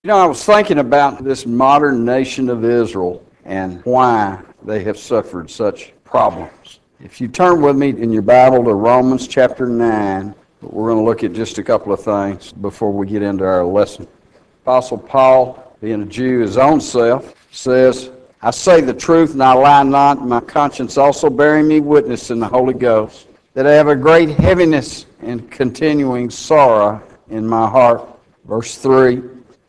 I was thinking about this modern nation of Israel and why they have suffered such problems. If you turn with me in your Bible to Romans chapter 9, we're going to look at just a couple of things before we get into our lesson. Apostle Paul, being a Jew his own self, says, I say the truth and I lie not, my conscience also bearing me witness in the Holy Ghost, that I have a great heaviness and continuing sorrow in my heart. Verse 3,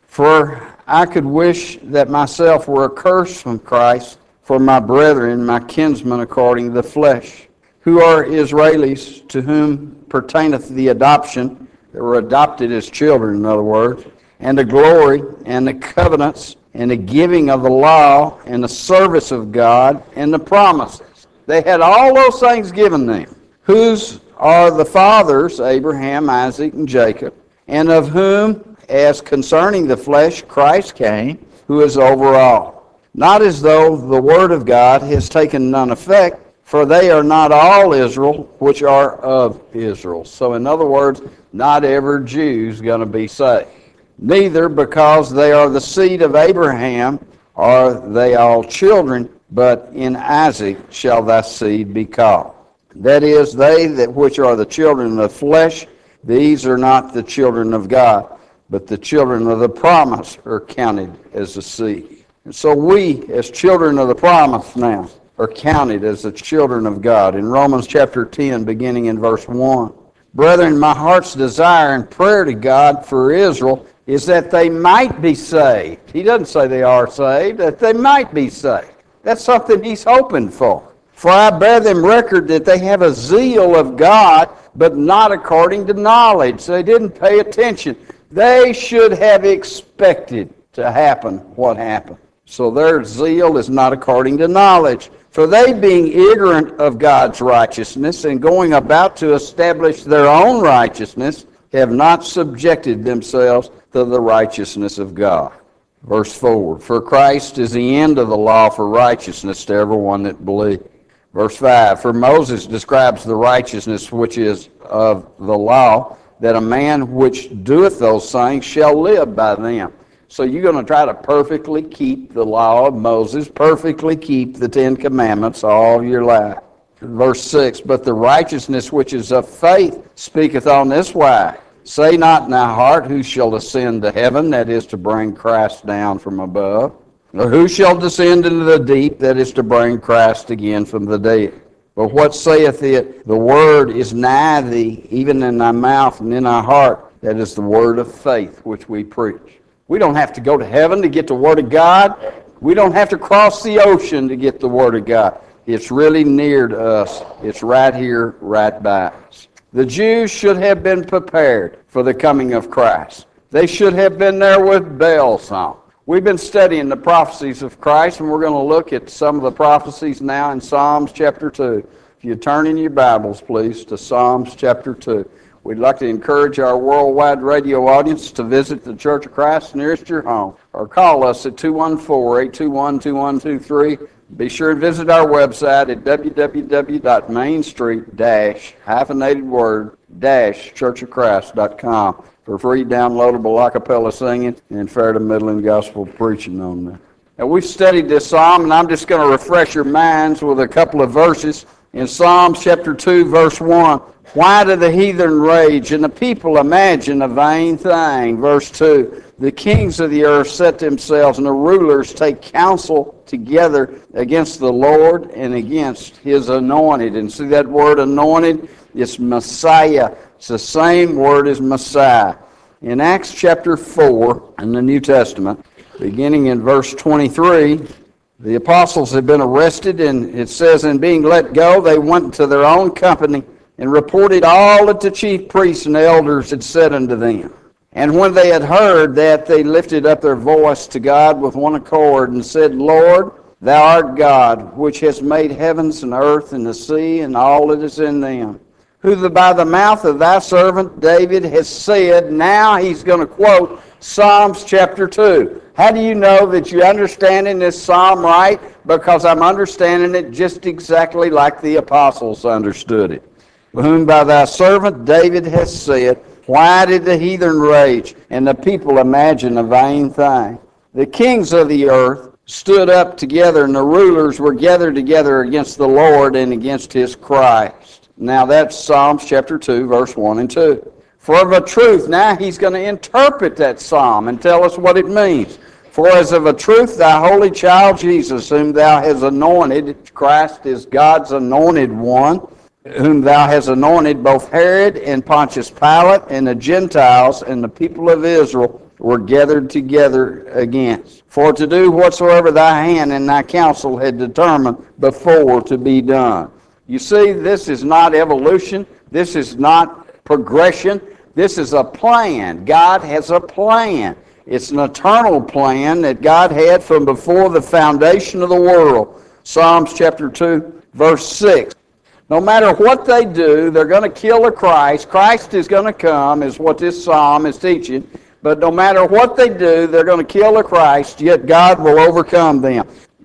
For I could wish that myself were accursed from Christ for my brethren, my kinsmen according to the flesh, who are Israelis, to whom pertaineth the adoption, that were adopted as children, in other words, and the glory, and the covenants, and the giving of the law, and the service of God, and the promises. They had all those things given them, whose are the fathers, Abraham, Isaac, and Jacob, and of whom, as concerning the flesh, Christ came, who is over all. Not as though the word of God has taken none effect, for they are not all Israel, which are of Israel. So in other words, not every Jew's going to be saved. Neither because they are the seed of Abraham are they all children, but in Isaac shall thy seed be called. That is, they that which are the children of the flesh, these are not the children of God, but the children of the promise are counted as the seed. And so we, as children of the promise now, are counted as the children of God. In Romans chapter 10, beginning in verse 1, Brethren, my heart's desire and prayer to God for Israel is that they might be saved. He doesn't say they are saved, that they might be saved. That's something he's hoping for. For I bear them record that they have a zeal of God, but not according to knowledge. They didn't pay attention. They should have expected to happen what happened. So their zeal is not according to knowledge. For they, being ignorant of God's righteousness and going about to establish their own righteousness, have not subjected themselves to the righteousness of God. Verse 4, For Christ is the end of the law for righteousness to everyone that believes. Verse 5, For Moses describes the righteousness which is of the law, that a man which doeth those things shall live by them. So you're going to try to perfectly keep the law of Moses, perfectly keep the Ten Commandments all your life. Verse 6, But the righteousness which is of faith speaketh on this wise. Say not in thy heart, Who shall ascend to heaven, that is to bring Christ down from above, or who shall descend into the deep, that is to bring Christ again from the dead. But what saith it? The word is nigh thee, even in thy mouth and in thy heart. That is the word of faith which we preach. We don't have to go to heaven to get the Word of God. We don't have to cross the ocean to get the Word of God. It's really near to us. It's right here, right by us. The Jews should have been prepared for the coming of Christ. They should have been there with bell song. We've been studying the prophecies of Christ, and we're going to look at some of the prophecies now in Psalms chapter 2. If you turn in your Bibles, please, to Psalms chapter 2. We'd like to encourage our worldwide radio audience to visit the Church of Christ nearest your home, or call us at 214-821-2123. Be sure and visit our website at www.mainstreet-churchofchrist.com for free downloadable a cappella singing and fair to middling gospel preaching on there. Now, we've studied this psalm, and I'm just going to refresh your minds with a couple of verses. In Psalms chapter 2, verse 1, Why do the heathen rage, and the people imagine a vain thing? Verse 2, The kings of the earth set themselves, and the rulers take counsel together against the Lord and against his anointed. And see that word anointed? It's Messiah. It's the same word as Messiah. In Acts chapter 4, in the New Testament, beginning in verse 23, the apostles had been arrested, and it says, And being let go, they went to their own company and reported all that the chief priests and elders had said unto them. And when they had heard that, they lifted up their voice to God with one accord, and said, Lord, thou art God, which hast made heavens and earth and the sea and all that is in them, who by the mouth of thy servant David has said. Now he's going to quote Psalms chapter 2. How do you know that you're understanding this psalm right? Because I'm understanding it just exactly like the apostles understood it. Whom by thy servant David has said, Why did the heathen rage, and the people imagine a vain thing? The kings of the earth stood up together, and the rulers were gathered together against the Lord and against his Christ. Now that's Psalms chapter 2, verse 1 and 2. For of a truth, now he's going to interpret that psalm and tell us what it means. For as of a truth, thy holy child Jesus, whom thou hast anointed, Christ is God's anointed one, whom thou hast anointed, both Herod and Pontius Pilate and the Gentiles and the people of Israel were gathered together against, for to do whatsoever thy hand and thy counsel had determined before to be done. You see, this is not evolution. This is not progression. This is a plan. God has a plan. It's an eternal plan that God had from before the foundation of the world. Psalms chapter 2, verse 6. No matter what they do, they're going to kill the Christ. Christ is going to come, is what this psalm is teaching. But no matter what they do, they're going to kill the Christ, yet God will overcome them.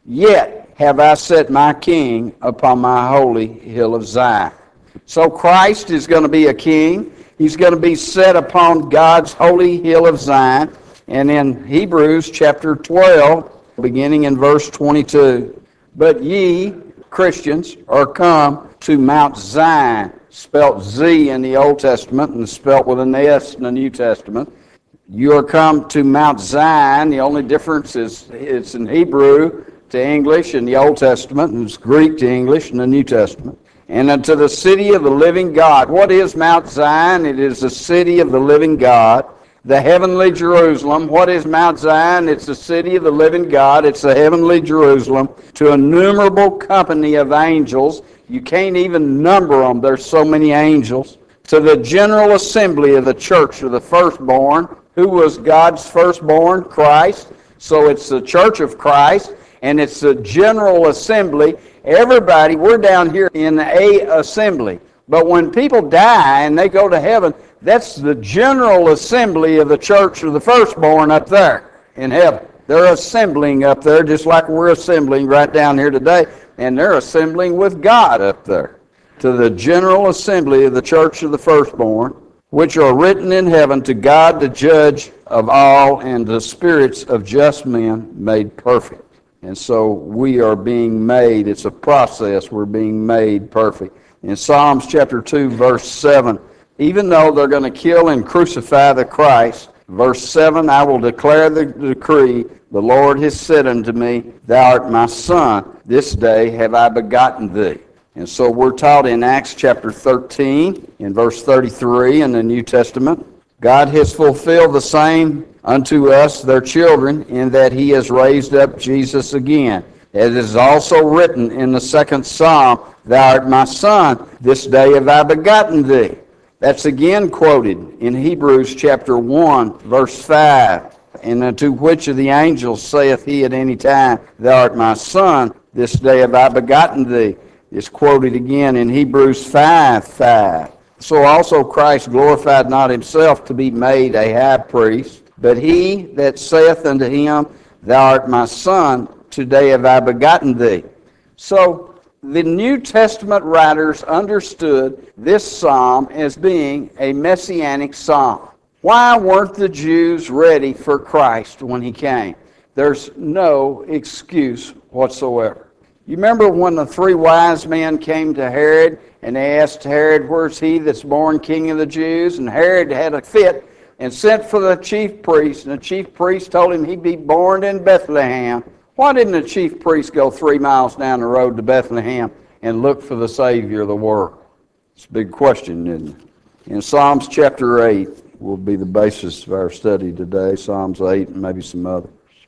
Yet have I set my king upon my holy hill of Zion. So Christ is going to be a king. He's going to be set upon God's holy hill of Zion. And in Hebrews chapter 12, beginning in verse 22, but ye, Christians, are come to Mount Zion, spelt Z in the Old Testament and spelt with an S in the New Testament. You are come to Mount Zion. The only difference is it's in Hebrew to English in the Old Testament, and it's Greek to English in the New Testament. And unto the city of the living God. What is Mount Zion? It is the city of the living God, the heavenly Jerusalem. What is Mount Zion? It's the city of the living God. It's the heavenly Jerusalem. To a innumerable company of angels. You can't even number them. There's so many angels. To the general assembly of the church of the firstborn. Who was God's firstborn? Christ. So it's the church of Christ, and it's the general assembly. Everybody, we're down here in a assembly. But when people die and they go to heaven, that's the general assembly of the church of the firstborn up there in heaven. They're assembling up there just like we're assembling right down here today, and they're assembling with God up there. To the general assembly of the church of the firstborn, which are written in heaven, to God the judge of all, and the spirits of just men made perfect. And so we are being made, it's a process, we're being made perfect. In Psalms chapter 2, verse 7, even though they're going to kill and crucify the Christ, verse 7, I will declare the decree, the Lord has said unto me, thou art my son, this day have I begotten thee. And so we're taught in Acts chapter 13, in verse 33 in the New Testament, God has fulfilled the same unto us, their children, in that he has raised up Jesus again. It is also written in the second Psalm, thou art my son, this day have I begotten thee. That's again quoted in Hebrews chapter 1, verse 5. And unto which of the angels saith he at any time, thou art my son, this day have I begotten thee. It's quoted again in Hebrews 5:5. So also Christ glorified not himself to be made a high priest, but he that saith unto him, thou art my son, today have I begotten thee. So the New Testament writers understood this psalm as being a messianic psalm. Why weren't the Jews ready for Christ when he came? There's no excuse whatsoever. You remember when the three wise men came to Herod and they asked Herod, where's he that's born king of the Jews? And Herod had a fit and sent for the chief priest. And the chief priest told him he'd be born in Bethlehem. Why didn't the chief priest go 3 miles down the road to Bethlehem and look for the Savior of the world? It's a big question, isn't it? In Psalms chapter 8 will be the basis of our study today. Psalms 8 and maybe some others.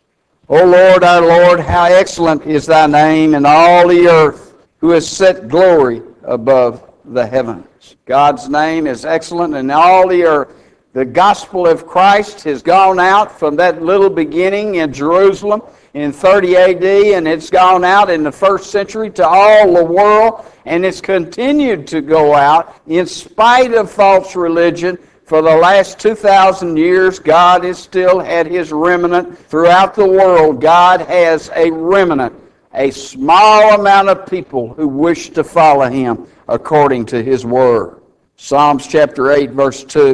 O Lord, our Lord, how excellent is thy name in all the earth, who has set glory above the heavens. God's name is excellent in all the earth. The gospel of Christ has gone out from that little beginning in Jerusalem in 30 AD, and it's gone out in the first century to all the world, and it's continued to go out in spite of false religion. For the last 2,000 years, God has still had his remnant throughout the world. God has a remnant, a small amount of people who wish to follow him according to his word. Psalms chapter 8, verse 2,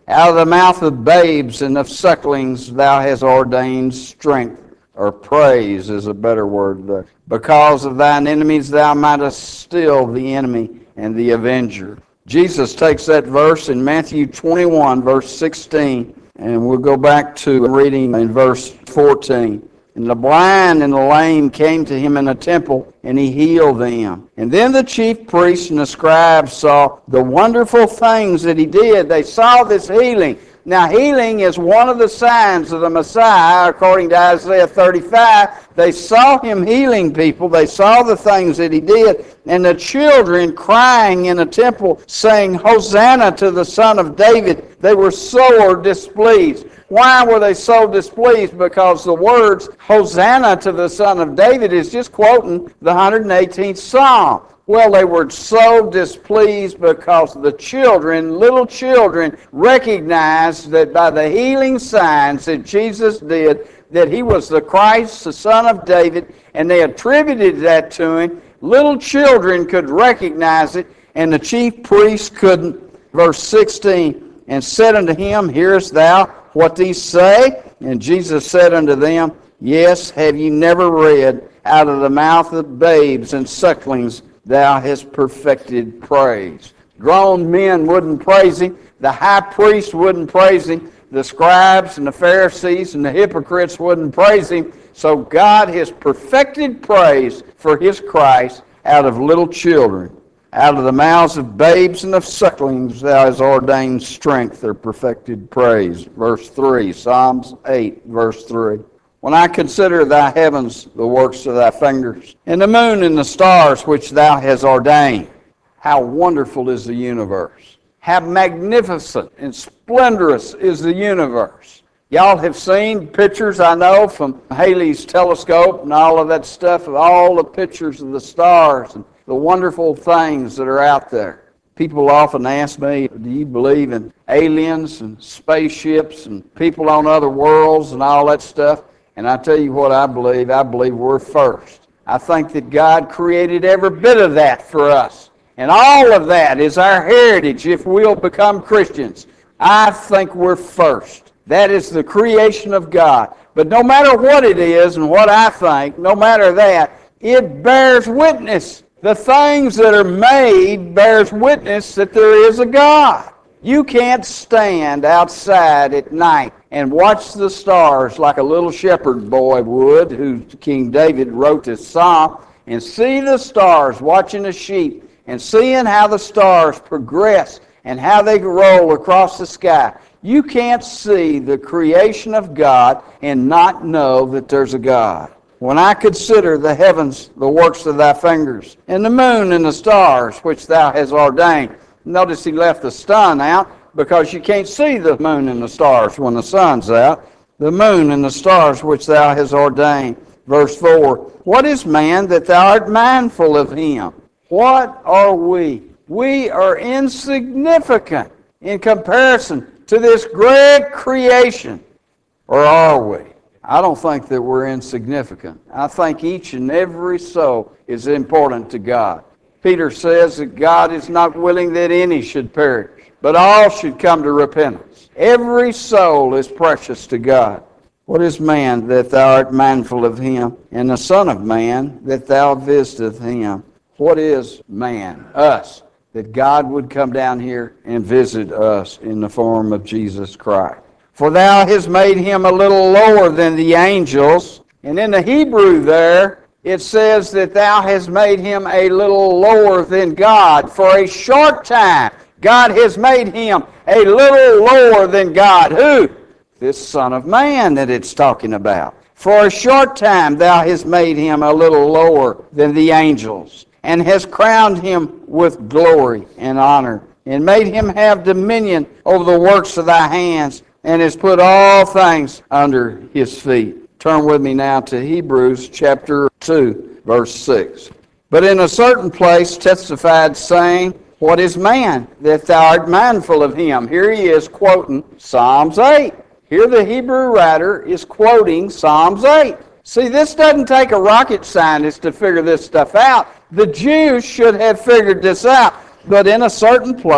Out of the mouth of babes and of sucklings thou hast ordained strength, or praise is a better word there. Because of thine enemies thou mightest still the enemy and the avenger. Jesus takes that verse in Matthew 21, verse 16, and we'll go back to reading in verse 14. And the blind and the lame came to him in the temple, and he healed them. And then the chief priests and the scribes saw the wonderful things that he did. They saw this healing. Now, healing is one of the signs of the Messiah, according to Isaiah 35. They saw him healing people. They saw the things that he did. And the children crying in the temple, saying, Hosanna to the Son of David. They were sore displeased. Why were they so displeased? Because the words, Hosanna to the Son of David, is just quoting the 118th Psalm. Well, they were so displeased because the children, little children, recognized that by the healing signs that Jesus did, that he was the Christ, the Son of David, and they attributed that to him. Little children could recognize it, and the chief priests couldn't. Verse 16, and said unto him, Hearest thou what these say? And Jesus said unto them, Yes, have ye never read, out of the mouth of babes and sucklings thou hast perfected praise. Grown men wouldn't praise him. The high priest wouldn't praise him. The scribes and the Pharisees and the hypocrites wouldn't praise him. So God has perfected praise for his Christ out of little children. Out of the mouths of babes and of sucklings thou hast ordained strength, or perfected praise. Verse 3, Psalms 8, verse 3. When I consider thy heavens, the works of thy fingers, and the moon and the stars which thou hast ordained, how wonderful is the universe. How magnificent and splendorous is the universe. Y'all have seen pictures, I know, from Halley's telescope and all of that stuff, of all the pictures of the stars and the wonderful things that are out there. People often ask me, do you believe in aliens and spaceships and people on other worlds and all that stuff? And I tell you what I believe. I believe we're first. I think that God created every bit of that for us. And all of that is our heritage if we'll become Christians. I think we're first. That is the creation of God. But no matter what it is and what I think, no matter that, it bears witness. The things that are made bears witness that there is a God. You can't stand outside at night and watch the stars like a little shepherd boy would, who King David wrote this psalm, and see the stars watching the sheep and seeing how the stars progress and how they roll across the sky. You can't see the creation of God and not know that there's a God. When I consider the heavens, the works of thy fingers, and the moon and the stars which thou hast ordained. Notice he left the sun out because you can't see the moon and the stars when the sun's out. The moon and the stars which thou hast ordained. Verse 4, what is man that thou art mindful of him? What are we? We are insignificant in comparison to this great creation. Or are we? I don't think that we're insignificant. I think each and every soul is important to God. Peter says that God is not willing that any should perish, but all should come to repentance. Every soul is precious to God. What is man that thou art mindful of him, and the Son of Man that thou visiteth him? What is man? Us. That God would come down here and visit us in the form of Jesus Christ. For thou hast made him a little lower than the angels. And in the Hebrew there, it says that thou hast made him a little lower than God. For a short time, God has made him a little lower than God. Who? This Son of Man that it's talking about. For a short time thou hast made him a little lower than the angels, and hast crowned him with glory and honor, and made him have dominion over the works of thy hands, and has put all things under his feet. Turn with me now to Hebrews chapter 2, verse 6. But in a certain place testified, saying, what is man, that thou art mindful of him? Here he is quoting Psalms 8. Here the Hebrew writer is quoting Psalms 8. See, this doesn't take a rocket scientist to figure this stuff out. The Jews should have figured this out. But in a certain place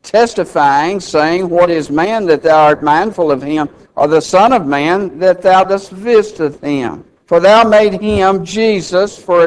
testifying, saying, What is man that thou art mindful of him, or the Son of man that thou dost visit him? For thou made him, Jesus, for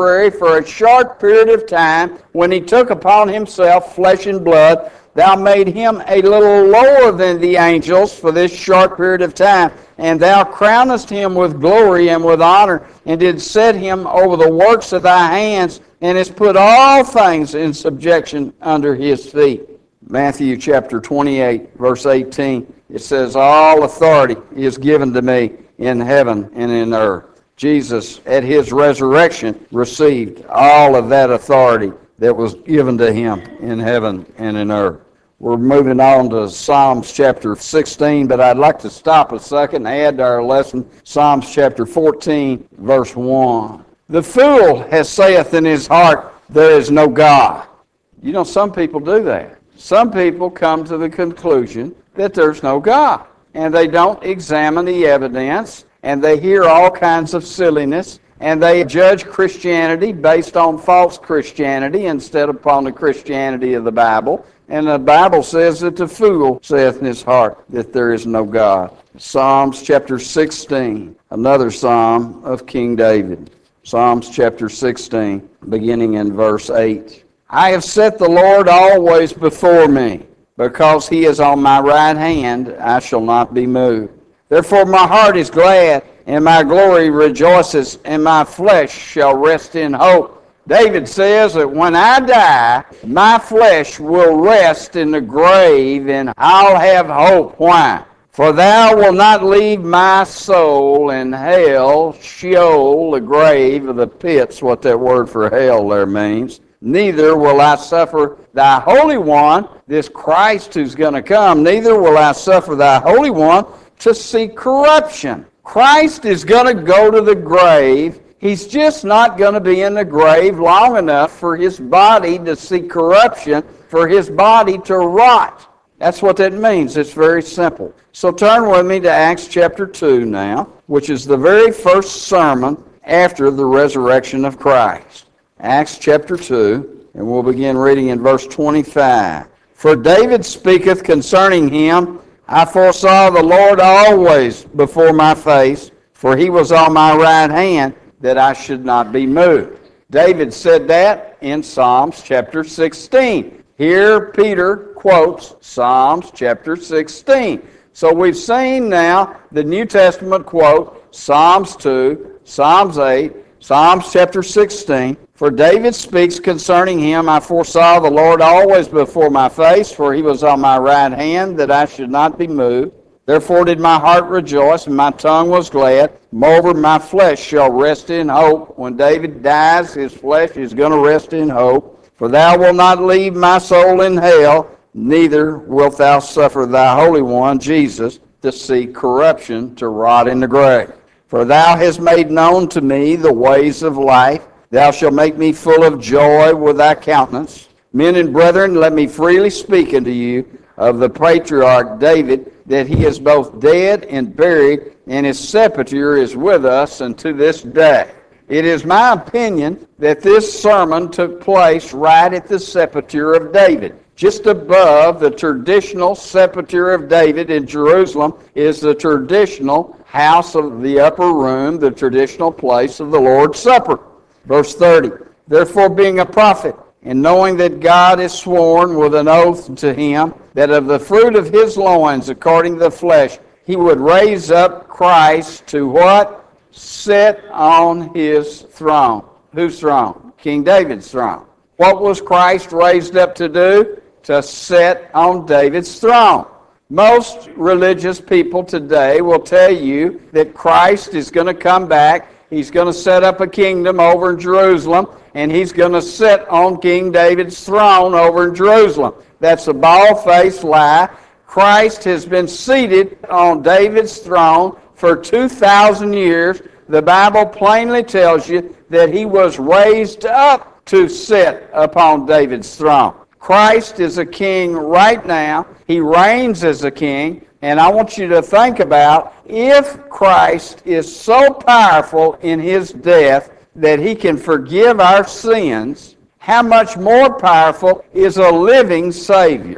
a short period of time, when he took upon himself flesh and blood, thou made him a little lower than the angels for this short period of time, and thou crownest him with glory and with honor, and did set him over the works of thy hands, and hast put all things in subjection under his feet. Matthew chapter 28, verse 18, it says, All authority is given to me in heaven and in earth. Jesus, at his resurrection, received all of that authority that was given to him in heaven and in earth. We're moving on to Psalms chapter 16, but I'd like to stop a second and add to our lesson Psalms chapter 14, verse 1. The fool has saith in his heart, There is no God. You know, some people do that. Some people come to the conclusion that there's no God, and they don't examine the evidence, and they hear all kinds of silliness, and they judge Christianity based on false Christianity instead of upon the Christianity of the Bible. And the Bible says that the fool saith in his heart that there is no God. Psalms chapter 16, another psalm of King David. Psalms chapter 16, beginning in verse 8. I have set the Lord always before me. Because he is on my right hand, I shall not be moved. Therefore my heart is glad, and my glory rejoices, and my flesh shall rest in hope. David says that when I die, my flesh will rest in the grave, and I'll have hope. Why? For thou wilt not leave my soul in hell, Sheol, the grave, of the pit's what that word for hell there means. Neither will I suffer thy Holy One, this Christ who's going to come, neither will I suffer thy Holy One to see corruption. Christ is going to go to the grave. He's just not going to be in the grave long enough for his body to see corruption, for his body to rot. That's what that means. It's very simple. So turn with me to Acts chapter 2 now, which is the very first sermon after the resurrection of Christ. Acts chapter 2, and we'll begin reading in verse 25. For David speaketh concerning him, I foresaw the Lord always before my face, for he was on my right hand, that I should not be moved. David said that in Psalms chapter 16. Here Peter quotes Psalms chapter 16. So we've seen now the New Testament quote Psalms 2, Psalms 8, Psalms chapter 16. For David speaks concerning him, I foresaw the Lord always before my face, for he was on my right hand, that I should not be moved. Therefore did my heart rejoice, and my tongue was glad. Moreover, my flesh shall rest in hope. When David dies, his flesh is going to rest in hope. For thou wilt not leave my soul in hell, neither wilt thou suffer thy Holy One, Jesus, to see corruption, to rot in the grave. For thou hast made known to me the ways of life. Thou shalt make me full of joy with thy countenance. Men and brethren, let me freely speak unto you of the patriarch David, that he is both dead and buried, and his sepulchre is with us unto this day. It is my opinion that this sermon took place right at the sepulchre of David. Just above the traditional sepulchre of David in Jerusalem is the traditional house of the upper room, the traditional place of the Lord's Supper. Verse 30, Therefore being a prophet, and knowing that God has sworn with an oath to him, that of the fruit of his loins, according to the flesh, he would raise up Christ to what? Sit on his throne. Whose throne? King David's throne. What was Christ raised up to do? To sit on David's throne. Most religious people today will tell you that Christ is going to come back. He's going to set up a kingdom over in Jerusalem, and he's going to sit on King David's throne over in Jerusalem. That's a bald-faced lie. Christ has been seated on David's throne for 2,000 years. The Bible plainly tells you that he was raised up to sit upon David's throne. Christ is a king right now. He reigns as a king. And I want you to think about, if Christ is so powerful in his death that he can forgive our sins, how much more powerful is a living Savior?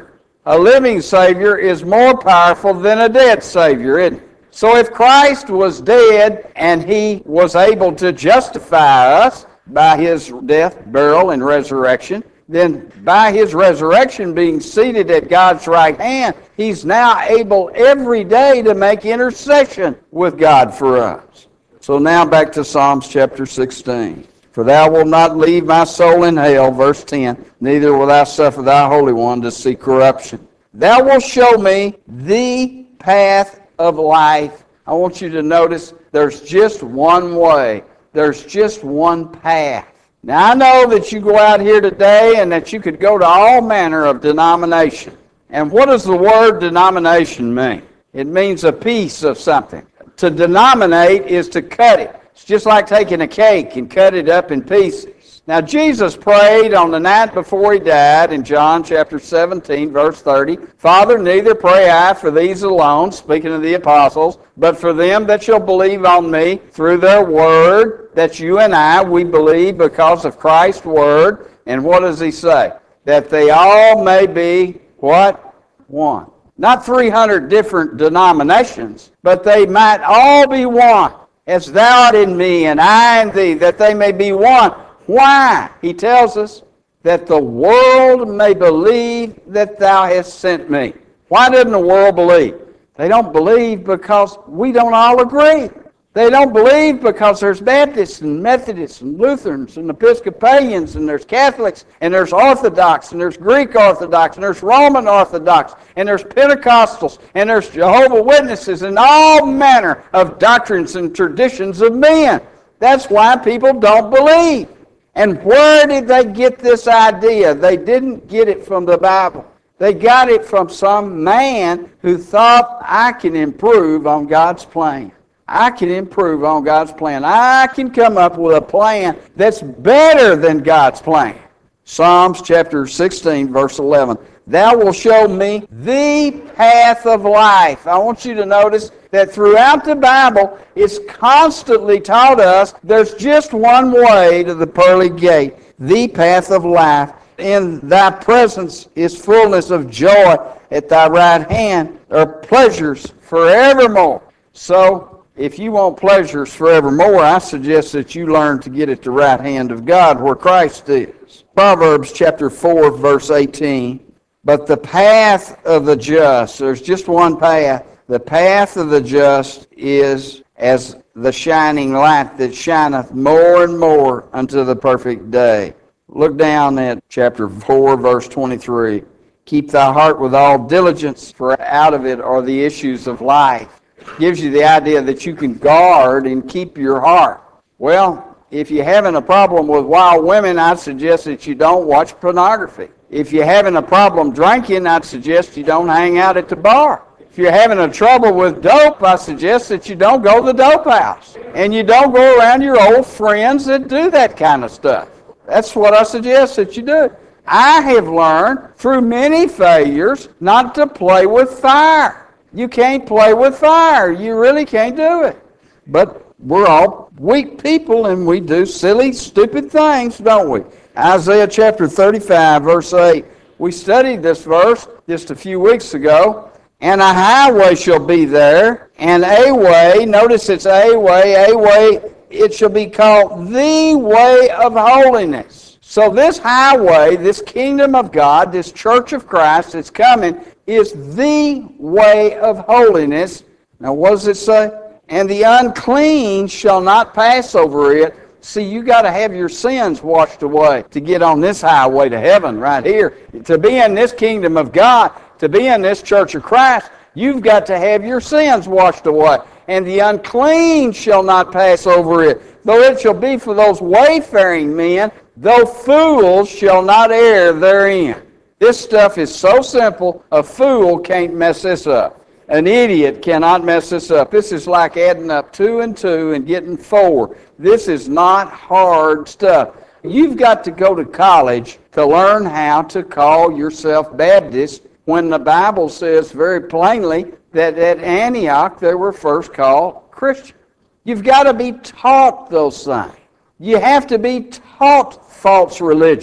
A living Savior is more powerful than a dead Savior, isn't it? So if Christ was dead and He was able to justify us by His death, burial, and resurrection, then by His resurrection being seated at God's right hand, He's now able every day to make intercession with God for us. So now back to Psalms chapter 16. For thou wilt not leave my soul in hell, verse 10, neither will thou suffer thy Holy One to see corruption. Thou wilt show me the path of life. I want you to notice there's just one way. There's just one path. Now I know that you go out here today and that you could go to all manner of denomination. And what does the word denomination mean? It means a piece of something. To denominate is to cut it. It's just like taking a cake and cut it up in pieces. Now, Jesus prayed on the night before He died in John chapter 17, verse 30, Father, neither pray I for these alone, speaking of the apostles, but for them that shall believe on me through their word, that you and I, we believe because of Christ's word. And what does He say? That they all may be, what? One. Not 300 different denominations, but they might all be one. As thou art in me and I in thee, that they may be one. Why? He tells us that the world may believe that thou hast sent me. Why doesn't the world believe? They don't believe because we don't all agree. They don't believe because there's Baptists and Methodists and Lutherans and Episcopalians and there's Catholics and there's Orthodox and there's Greek Orthodox and there's Roman Orthodox and there's Pentecostals and there's Jehovah's Witnesses and all manner of doctrines and traditions of men. That's why people don't believe. And where did they get this idea? They didn't get it from the Bible. They got it from some man who thought, I can improve on God's plan. I can improve on God's plan. I can come up with a plan that's better than God's plan. Psalms chapter 16, verse 11. Thou wilt show me the path of life. I want you to notice that throughout the Bible, it's constantly taught us there's just one way to the pearly gate, the path of life. In thy presence is fullness of joy. At thy right hand are pleasures forevermore. So, if you want pleasures forevermore, I suggest that you learn to get at the right hand of God where Christ is. Proverbs chapter 4, verse 18. But the path of the just, there's just one path. The path of the just is as the shining light that shineth more and more unto the perfect day. Look down at chapter 4, verse 23. Keep thy heart with all diligence, for out of it are the issues of life. Gives you the idea that you can guard and keep your heart. Well, if you're having a problem with wild women, I'd suggest that you don't watch pornography. If you're having a problem drinking, I'd suggest you don't hang out at the bar. If you're having a trouble with dope, I suggest that you don't go to the dope house. And you don't go around your old friends that do that kind of stuff. That's what I suggest that you do. I have learned through many failures not to play with fire. You can't play with fire. You really can't do it. But we're all weak people and we do silly, stupid things, don't we? Isaiah chapter 35, verse 8. We studied this verse just a few weeks ago. And a highway shall be there, and a way, notice it's a way, it shall be called the way of holiness. So this highway, this kingdom of God, this church of Christ that's coming, is the way of holiness. Now what does it say? And the unclean shall not pass over it. See, you got to have your sins washed away to get on this highway to heaven right here. To be in this kingdom of God, to be in this church of Christ, you've got to have your sins washed away. And the unclean shall not pass over it, though it shall be for those wayfaring men, though fools shall not err therein. This stuff is so simple, a fool can't mess this up. An idiot cannot mess this up. This is like adding up 2 and 2 and getting 4. This is not hard stuff. You've got to go to college to learn how to call yourself Baptist when the Bible says very plainly that at Antioch they were first called Christians. You've got to be taught those things. You have to be taught false religion.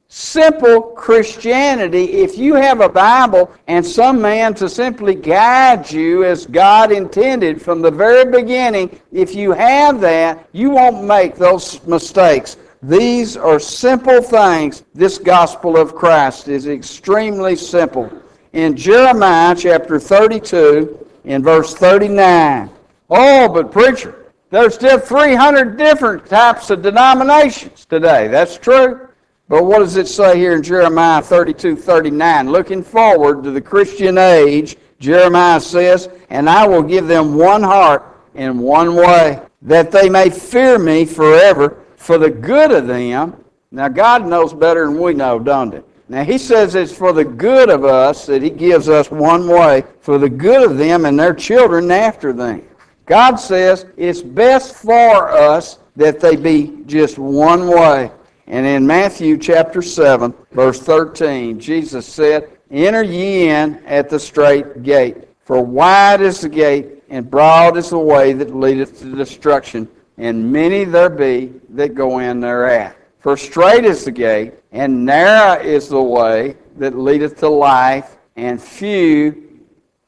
Simple Christianity. If you have a Bible and some man to simply guide you as God intended from the very beginning, if you have that, you won't make those mistakes. These are simple things. This gospel of Christ is extremely simple. In Jeremiah chapter 32, in verse 39, oh, but preacher, there's still 300 different types of denominations today. That's true. But what does it say here in Jeremiah 32:39? Looking forward to the Christian age, Jeremiah says, and I will give them one heart and one way, that they may fear me forever for the good of them. Now, God knows better than we know, don't He? Now, He says it's for the good of us that He gives us one way, for the good of them and their children after them. God says it's best for us that they be just one way. And in Matthew chapter 7, verse 13, Jesus said, enter ye in at the strait gate, for wide is the gate, and broad is the way that leadeth to destruction, and many there be that go in thereat. For strait is the gate, and narrow is the way that leadeth to life, and few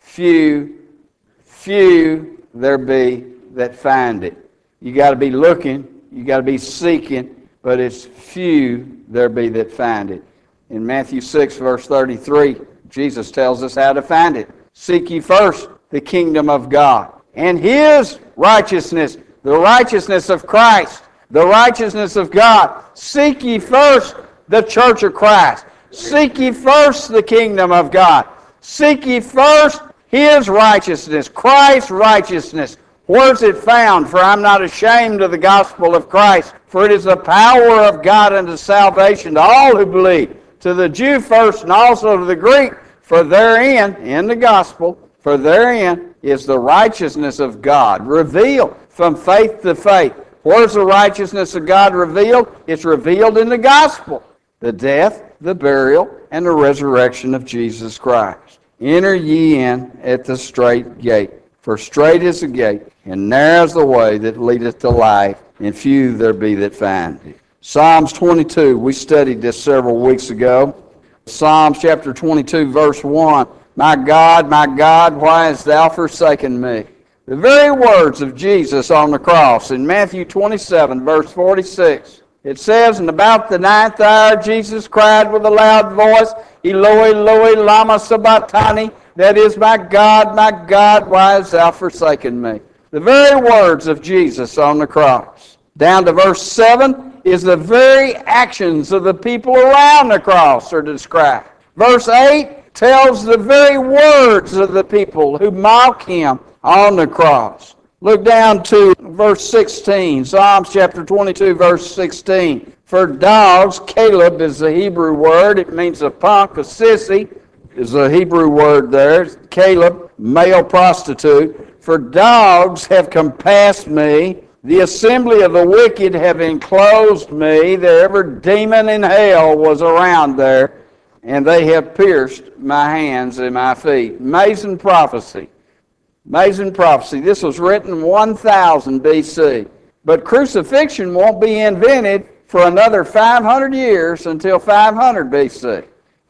there be that find it. You got to be looking, you got to be seeking, but it's few there be that find it. In Matthew 6, verse 33, Jesus tells us how to find it. Seek ye first the kingdom of God and His righteousness, the righteousness of Christ, the righteousness of God. Seek ye first the church of Christ. Seek ye first the kingdom of God. Seek ye first His righteousness, Christ's righteousness. Where is it found? For I'm not ashamed of the gospel of Christ, for it is the power of God unto salvation to all who believe, to the Jew first and also to the Greek. For therein, in the gospel, for therein is the righteousness of God revealed from faith to faith. Where's the righteousness of God revealed? It's revealed in the gospel. The death, the burial, and the resurrection of Jesus Christ. Enter ye in at the strait gate. For strait is the gate, and narrow is the way that leadeth to life, and few there be that find it. Psalms 22, we studied this several weeks ago. Psalms chapter 22, verse 1, my God, why hast thou forsaken me? The very words of Jesus on the cross in Matthew 27, verse 46. It says, and about the ninth hour Jesus cried with a loud voice, Eloi, Eloi, lama sabachthani, that is, my God, why hast thou forsaken me? The very words of Jesus on the cross. Down to verse 7 is the very actions of the people around the cross are described. Verse 8 tells the very words of the people who mock Him on the cross. Look down to verse 16, Psalms chapter 22, verse 16. For dogs, Caleb is the Hebrew word. It means a punk, a sissy is the Hebrew word there. Caleb, male prostitute. For dogs have compassed me. The assembly of the wicked have enclosed me. Every demon in hell was around there, and they have pierced my hands and my feet. Amazing prophecy. Amazing prophecy. This was written 1000 BC. But crucifixion won't be invented for another 500 years until 500 BC.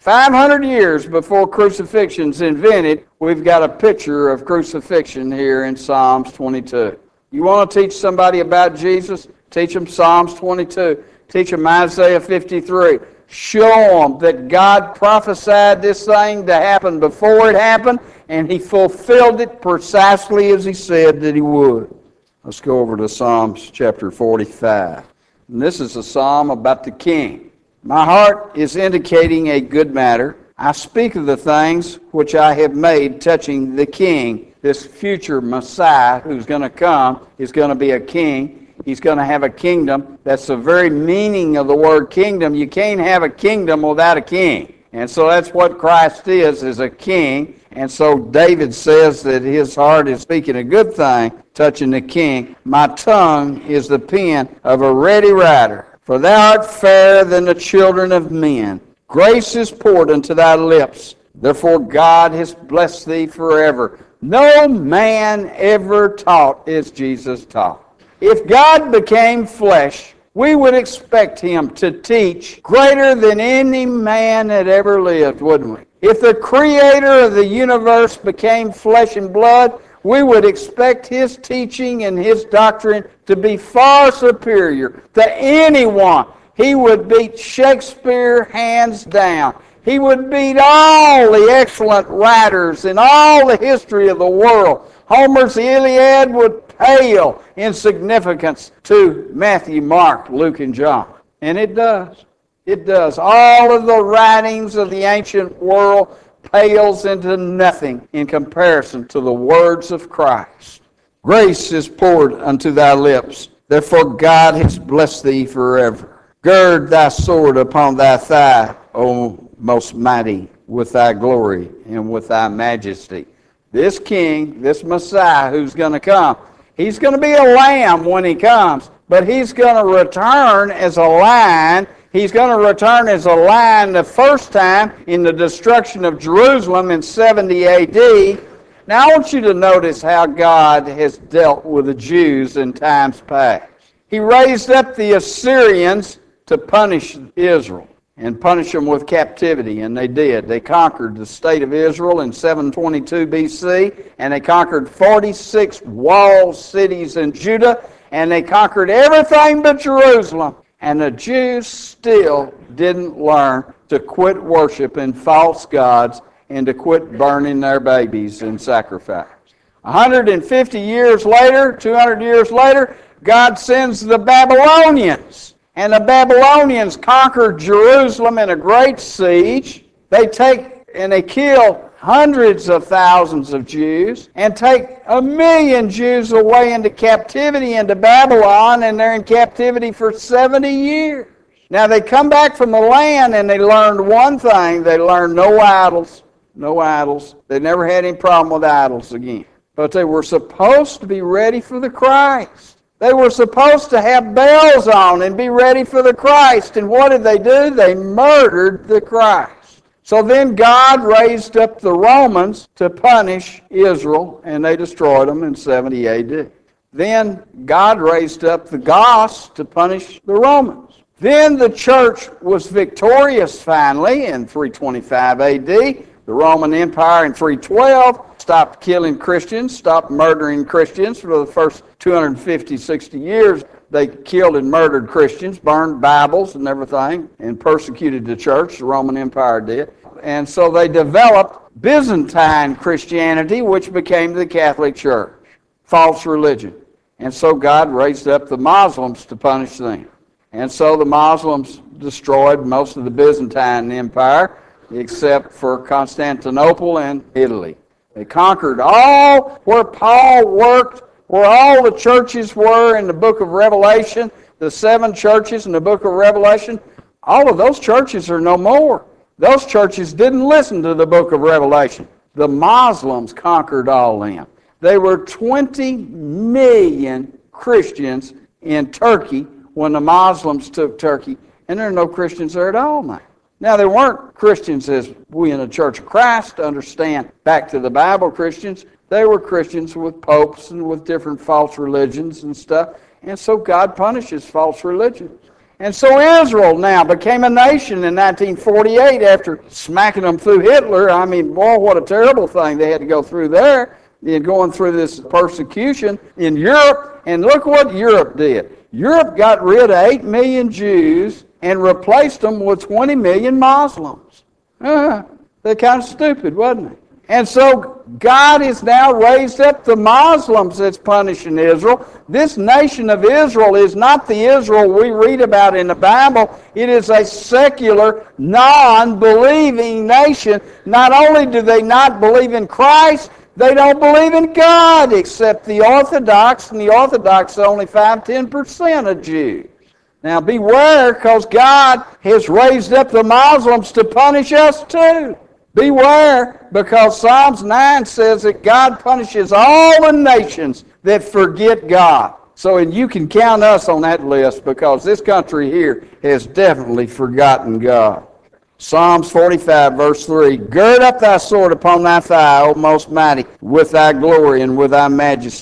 500 years before crucifixion's invented, we've got a picture of crucifixion here in Psalms 22. You want to teach somebody about Jesus? Teach them Psalms 22. Teach them Isaiah 53. Show them that God prophesied this thing to happen before it happened, and He fulfilled it precisely as He said that He would. Let's go over to Psalms chapter 45. And this is a psalm about the king. My heart is indicating a good matter. I speak of the things which I have made touching the king. This future Messiah who's going to come is going to be a king. He's going to have a kingdom. That's the very meaning of the word kingdom. You can't have a kingdom without a king. And so that's what Christ is a king. And so David says that his heart is speaking a good thing touching the king. My tongue is the pen of a ready writer. For thou art fairer than the children of men. Grace is poured unto thy lips. Therefore God has blessed thee forever. No man ever taught as Jesus taught. If God became flesh, we would expect him to teach greater than any man that ever lived, wouldn't we? If the creator of the universe became flesh and blood, we would expect his teaching and his doctrine to be far superior to anyone. He would beat Shakespeare hands down. He would beat all the excellent writers in all the history of the world. Homer's Iliad would pale in significance to Matthew, Mark, Luke, and John. And it does. It does. All of the writings of the ancient world pales into nothing in comparison to the words of Christ. Grace is poured unto thy lips. Therefore God has blessed thee forever. Gird thy sword upon thy thigh, O most mighty, with thy glory and with thy majesty. This king, this Messiah who's going to come, he's going to be a lamb when he comes, but he's going to return as a lion. He's going to return as a lion the first time in the destruction of Jerusalem in 70 A.D. Now I want you to notice how God has dealt with the Jews in times past. He raised up the Assyrians to punish Israel and punish them with captivity, and they did. They conquered the state of Israel in 722 B.C., and they conquered 46 walled cities in Judah, and they conquered everything but Jerusalem. And the Jews still didn't learn to quit worshiping false gods and to quit burning their babies in sacrifice. 150 years later, 200 years later, God sends the Babylonians. And the Babylonians conquer Jerusalem in a great siege. They take and they kill hundreds of thousands of Jews and take 1 million Jews away into captivity into Babylon, and they're in captivity for 70 years. Now they come back from the land and they learned one thing. They learned no idols. No idols. They never had any problem with idols again. But they were supposed to be ready for the Christ. They were supposed to have bells on and be ready for the Christ. And what did they do? They murdered the Christ. So then God raised up the Romans to punish Israel, and they destroyed them in 70 A.D. Then God raised up the Goths to punish the Romans. Then the church was victorious finally in 325 A.D. The Roman Empire in 312 stopped killing Christians, stopped murdering Christians. For the first 250, 60 years, they killed and murdered Christians, burned Bibles and everything, and persecuted the church. The Roman Empire did. And so they developed Byzantine Christianity, which became the Catholic Church, false religion. And so God raised up the Muslims to punish them. And so the Muslims destroyed most of the Byzantine Empire, except for Constantinople and Italy. They conquered all where Paul worked, where all the churches were in the book of Revelation, the 7 churches in the book of Revelation. All of those churches are no more. Those churches didn't listen to the book of Revelation. The Muslims conquered all them. There were 20 million Christians in Turkey when the Muslims took Turkey, and there are no Christians there at all now. Now, there weren't Christians as we in the Church of Christ understand back to the Bible Christians. They were Christians with popes and with different false religions and stuff. And so God punishes false religions. And so Israel now became a nation in 1948 after smacking them through Hitler. I mean, boy, what a terrible thing they had to go through there in going through this persecution in Europe. And look what Europe did. Europe got rid of 8 million Jews and replaced them with 20 million Muslims. They're kind of stupid, wasn't they? And so God has now raised up the Muslims that's punishing Israel. This nation of Israel is not the Israel we read about in the Bible. It is a secular, non-believing nation. Not only do they not believe in Christ, they don't believe in God except the Orthodox, and the Orthodox are only 5-10% of Jews. Now beware, because God has raised up the Muslims to punish us too. Beware, because Psalms 9 says that God punishes all the nations that forget God. So and you can count us on that list, because this country here has definitely forgotten God. Psalms 45, verse 3, Gird up thy sword upon thy thigh, O most mighty, with thy glory and with thy majesty.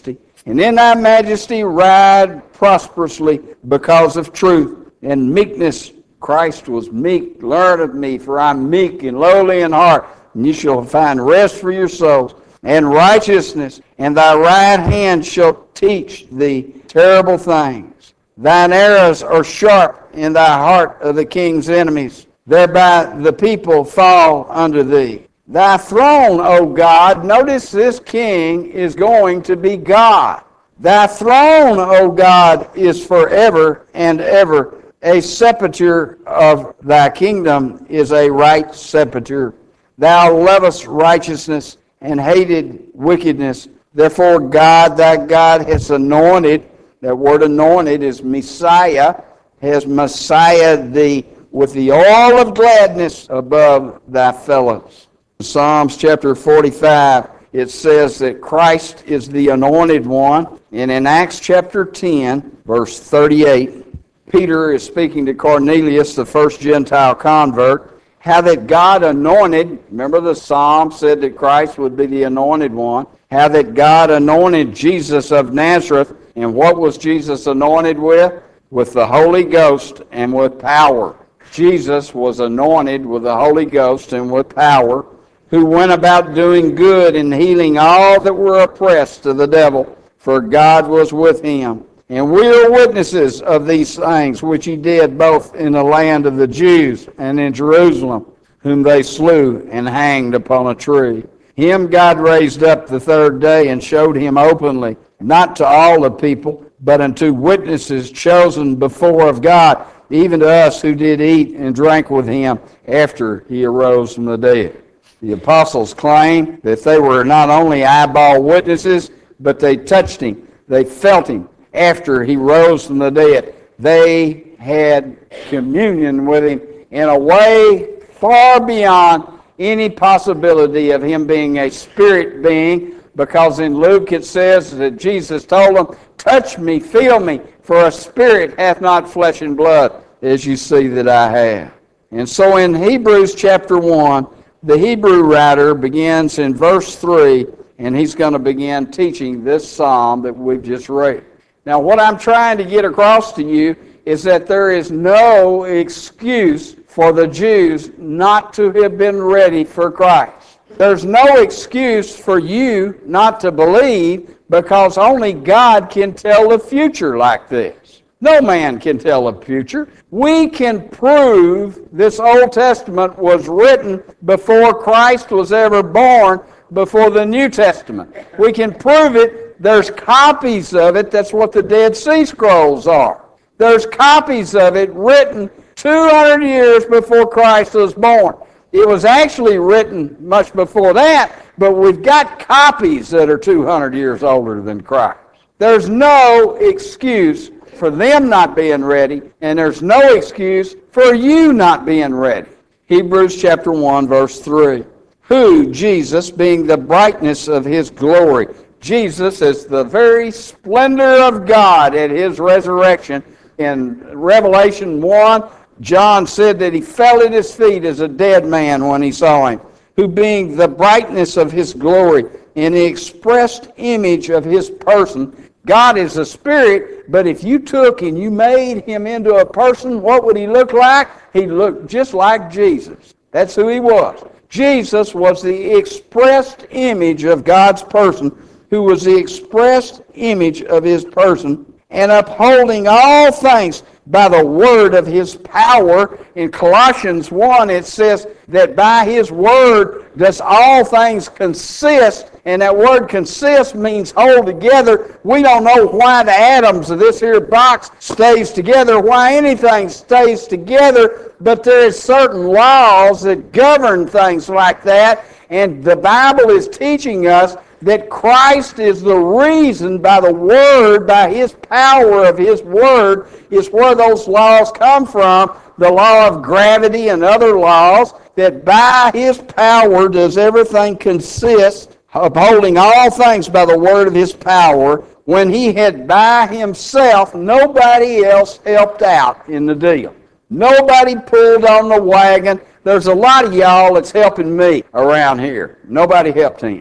and in thy majesty ride prosperously because of truth and meekness. Christ was meek. Learn of me, for I'm meek and lowly in heart, and you shall find rest for your souls. And righteousness, and thy right hand shall teach thee terrible things. Thine arrows are sharp in thy heart of the king's enemies. Thereby the people fall unto thee. Thy throne, O God, notice this king is going to be God. Thy throne, O God, is forever and ever. A scepter of thy kingdom is a right scepter. Thou lovest righteousness and hated wickedness. Therefore God, thy God, has anointed, that word anointed is Messiah, has Messiahed thee with the oil of gladness above thy fellows. In Psalms chapter 45, it says that Christ is the anointed one. And in Acts chapter 10, verse 38, Peter is speaking to Cornelius, the first Gentile convert, how that God anointed, remember the psalm said that Christ would be the anointed one, how that God anointed Jesus of Nazareth, and what was Jesus anointed with? With the Holy Ghost and with power. Jesus was anointed with the Holy Ghost and with power, who went about doing good and healing all that were oppressed of the devil, for God was with him. And we are witnesses of these things which he did both in the land of the Jews and in Jerusalem, whom they slew and hanged upon a tree. Him God raised up the third day and showed him openly, not to all the people, but unto witnesses chosen before of God, even to us who did eat and drank with him after he arose from the dead. The apostles claim that they were not only eyeball witnesses, but they touched him, they felt him after he rose from the dead. They had communion with him in a way far beyond any possibility of him being a spirit being, because in Luke it says that Jesus told them, touch me, feel me, for a spirit hath not flesh and blood, as you see that I have. And so in Hebrews chapter 1, the Hebrew writer begins in verse 3, and he's going to begin teaching this psalm that we've just read. Now, what I'm trying to get across to you is that there is no excuse for the Jews not to have been ready for Christ. There's no excuse for you not to believe, because only God can tell the future like this. No man can tell the future. We can prove this Old Testament was written before Christ was ever born, before the New Testament. We can prove it. There's copies of it. That's what the Dead Sea Scrolls are. There's copies of it written 200 years before Christ was born. It was actually written much before that, but we've got copies that are 200 years older than Christ. There's no excuse for them not being ready, and there's no excuse for you not being ready. Hebrews chapter 1, verse 3. Who, Jesus, being the brightness of his glory. Jesus is the very splendor of God at his resurrection. In Revelation 1, John said that he fell at his feet as a dead man when he saw him. Who being the brightness of his glory and the expressed image of his person. God is a spirit, but if you took and you made him into a person, what would he look like? He'd look just like Jesus. That's who he was. Jesus was the expressed image of God's person, who was the expressed image of his person, and upholding all things by the word of his power. In Colossians 1, it says that by his word does all things consist, and that word consist means hold together. We don't know why the atoms of this here box stays together, why anything stays together, but there is certain laws that govern things like that, and the Bible is teaching us that Christ is the reason, by the Word, by his power of his Word, is where those laws come from, the law of gravity and other laws, that by his power does everything consist, upholding all things by the word of his power, when he had by himself, nobody else helped out in the deal. Nobody pulled on the wagon. There's a lot of y'all that's helping me around here. Nobody helped him.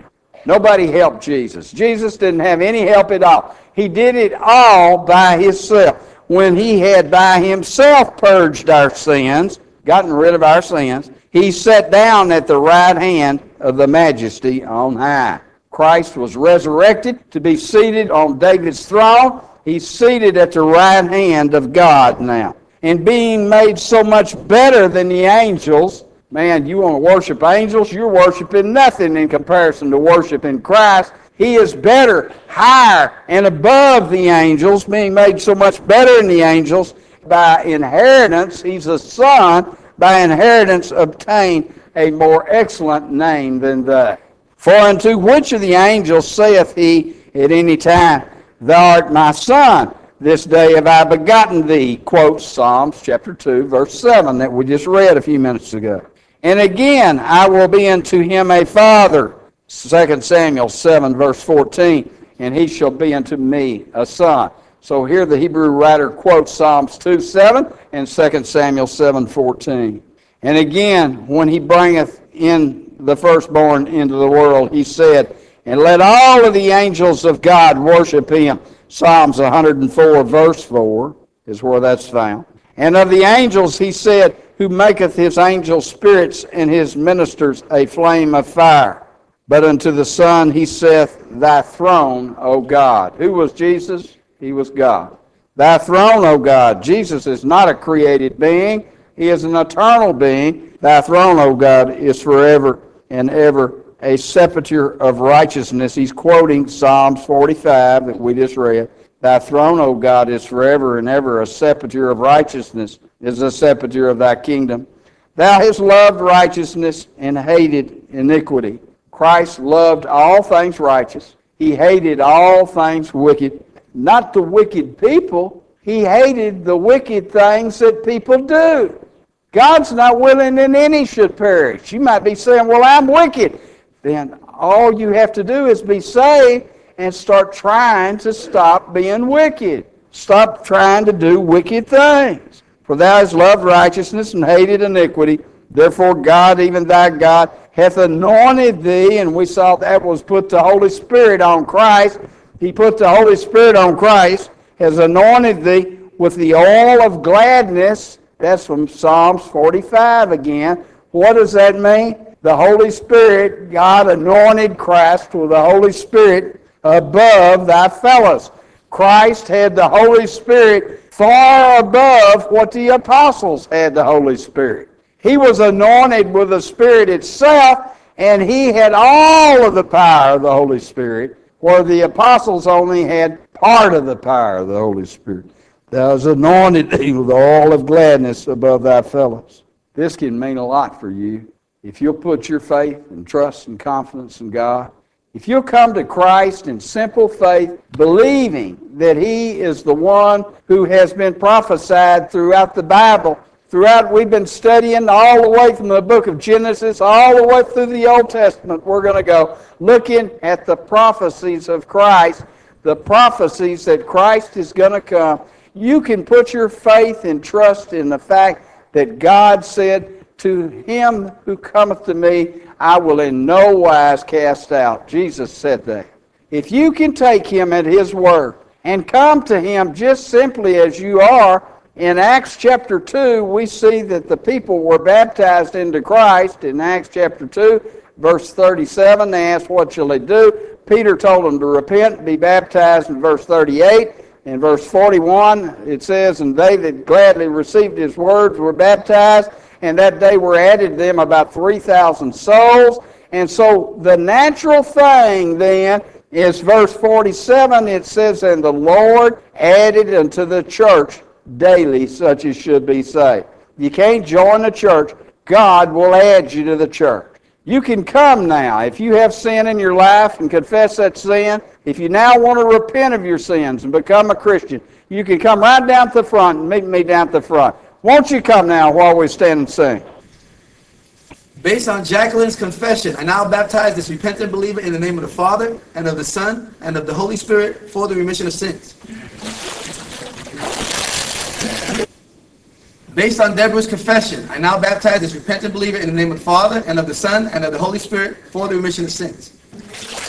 Nobody helped Jesus. Jesus didn't have any help at all. He did it all by himself. When he had by himself purged our sins, gotten rid of our sins, he sat down at the right hand of the Majesty on high. Christ was resurrected to be seated on David's throne. He's seated at the right hand of God now. And being made so much better than the angels, man, you want to worship angels? You're worshiping nothing in comparison to worshiping Christ. He is better, higher, and above the angels, being made so much better than the angels. By inheritance, he's a son, by inheritance obtained a more excellent name than they. For unto which of the angels saith he at any time, Thou art my son, this day have I begotten thee, quotes Psalms chapter 2, verse 7 that we just read a few minutes ago. And again, I will be unto him a father, 2 Samuel 7, verse 14, and he shall be unto me a son. So here the Hebrew writer quotes Psalms 2:7 and 2 Samuel 7:14. And again, when he bringeth in the firstborn into the world, he said, And let all of the angels of God worship him. Psalms 104, verse 4 is where that's found. And of the angels he said, Who maketh his angels spirits and his ministers a flame of fire. But unto the Son he saith, Thy throne, O God. Who was Jesus? He was God. Thy throne, O God. Jesus is not a created being. He is an eternal being. Thy throne, O God, is forever and ever a scepter of righteousness. He's quoting Psalms 45 that we just read. Thy throne, O God, is forever and ever a scepter of righteousness, is the scepter of thy kingdom. Thou hast loved righteousness and hated iniquity. Christ loved all things righteous. He hated all things wicked. Not the wicked people. He hated the wicked things that people do. God's not willing that any should perish. You might be saying, well, I'm wicked. Then all you have to do is be saved and start trying to stop being wicked. Stop trying to do wicked things. For thou hast loved righteousness and hated iniquity. Therefore God, even thy God, hath anointed thee. And we saw that was put the Holy Spirit on Christ. He put the Holy Spirit on Christ, has anointed thee with the oil of gladness. That's from Psalms 45 again. What does that mean? The Holy Spirit, God anointed Christ with the Holy Spirit above thy fellows. Christ had the Holy Spirit far above what the apostles had the Holy Spirit. He was anointed with the Spirit itself, and he had all of the power of the Holy Spirit, where the apostles only had part of the power of the Holy Spirit. Thou hast anointed thee with the oil of gladness above thy fellows. This can mean a lot for you. If you'll put your faith and trust and confidence in God, if you'll come to Christ in simple faith, believing that he is the one who has been prophesied throughout the Bible, we've been studying all the way from the book of Genesis, all the way through the Old Testament. We're going to go looking at the prophecies of Christ, the prophecies that Christ is going to come. You can put your faith and trust in the fact that God said, To him who cometh to me, I will in no wise cast out. Jesus said that. If you can take him at his word and come to him just simply as you are, in Acts chapter 2, we see that the people were baptized into Christ. In Acts chapter 2, verse 37, they asked, what shall they do? Peter told them to repent and be baptized in verse 38. In verse 41, it says, And they that gladly received his words were baptized, and that day were added to them about 3,000 souls. And so the natural thing then is verse 47, it says, And the Lord added unto the church daily such as should be saved. You can't join the church. God will add you to the church. You can come now. If you have sin in your life and confess that sin, if you now want to repent of your sins and become a Christian, you can come right down to the front and meet me down at the front. Won't you come now while we stand and sing? Based on Jacqueline's confession, I now baptize this repentant believer in the name of the Father, and of the Son, and of the Holy Spirit for the remission of sins. Based on Deborah's confession, I now baptize this repentant believer in the name of the Father, and of the Son, and of the Holy Spirit for the remission of sins.